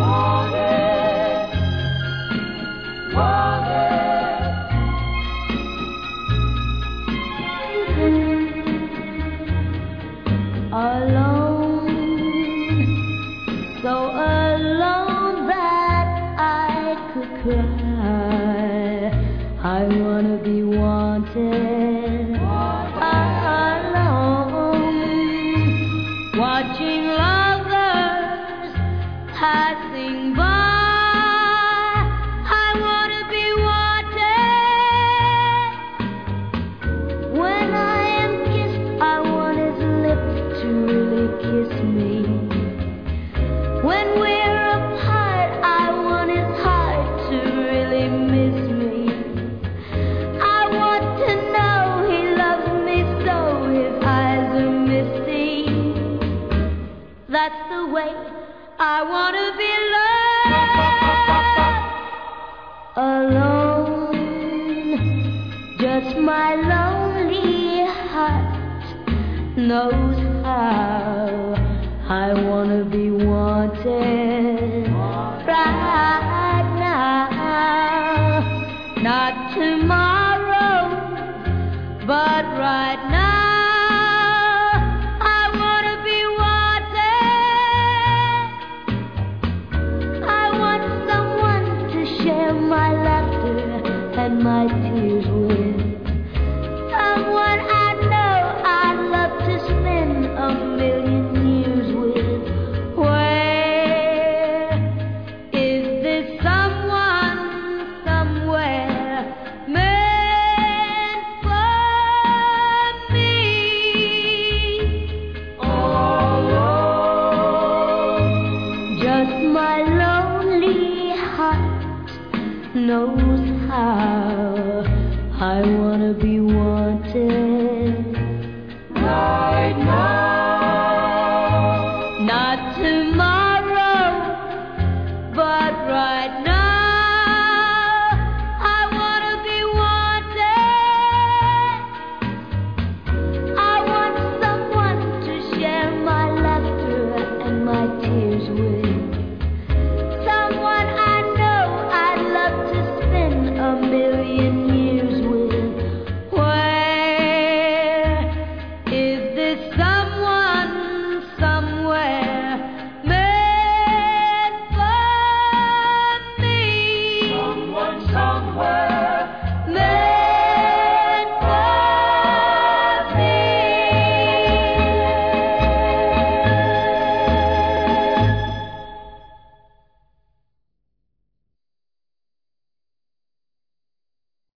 Alone, so alone that I could cry. I wanna be wanted. Alone, watching lovers passing by. I wanna be wanted. When I am kissed, I want his lips to really kiss me. When we're apart, I want his heart to really miss me. I want to know he loves me so his eyes are misty. That's the way I want to be loved. Alone, just my lonely heart knows how I wanna be wanted right now. Not tomorrow, but right now. I wanna be wanted. I want someone to share my laughter and my tears with. Someone I know I'd love to spend a million years with. Where is this someone somewhere meant for me? Alone, just my lonely heart knows